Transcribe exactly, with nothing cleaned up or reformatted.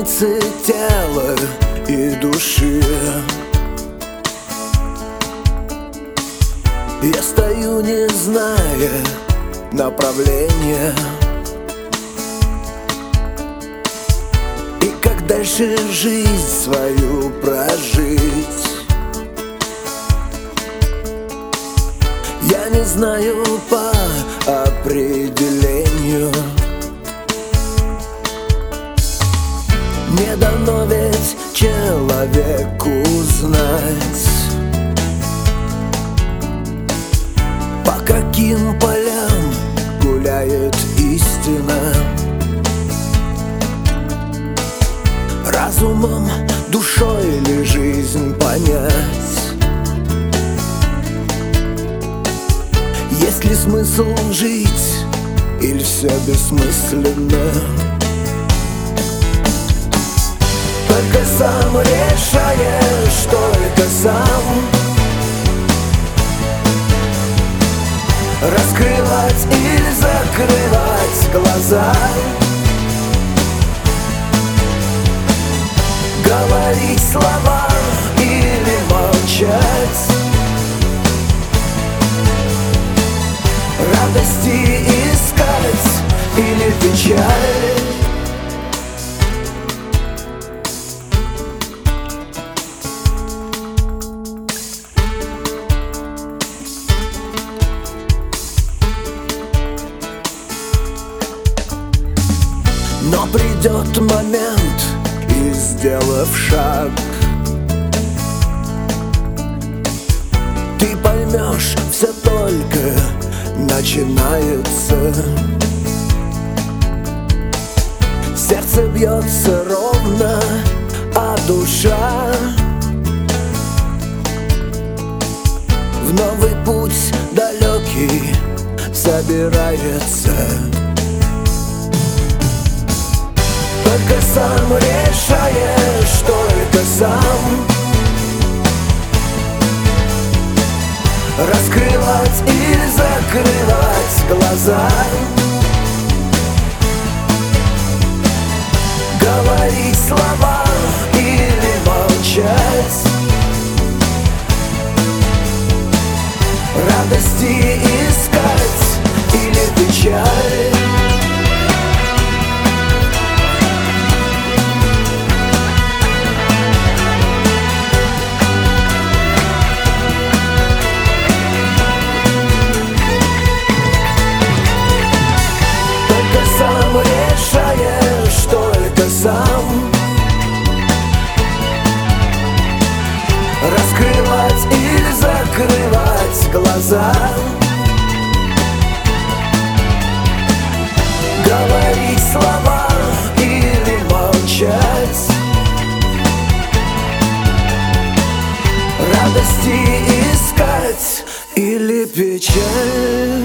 границы тела и души. Я стою, не зная направления, и как дальше жизнь свою прожить. Я не знаю по определению. Не дано ведь человеку знать, по каким полям гуляет истина. Разумом, душой ли жизнь понять? Есть ли смысл жить, или все бессмысленно? Только сам решаешь, только сам. Раскрывать или закрывать глаза, говорить слова или молчать, радости искать или печаль. Но придет момент, и сделав шаг, ты поймешь, все только начинается. Сердце бьется ровно, а душа в новый путь далекий собирается. Только сам решаешь, только сам. Раскрывать или закрывать глаза, говорить слова или молчать, радости искать или печаль. Решаешь только сам. Раскрывать или закрывать глаза, говорить слова или молчать, радости искать или печаль.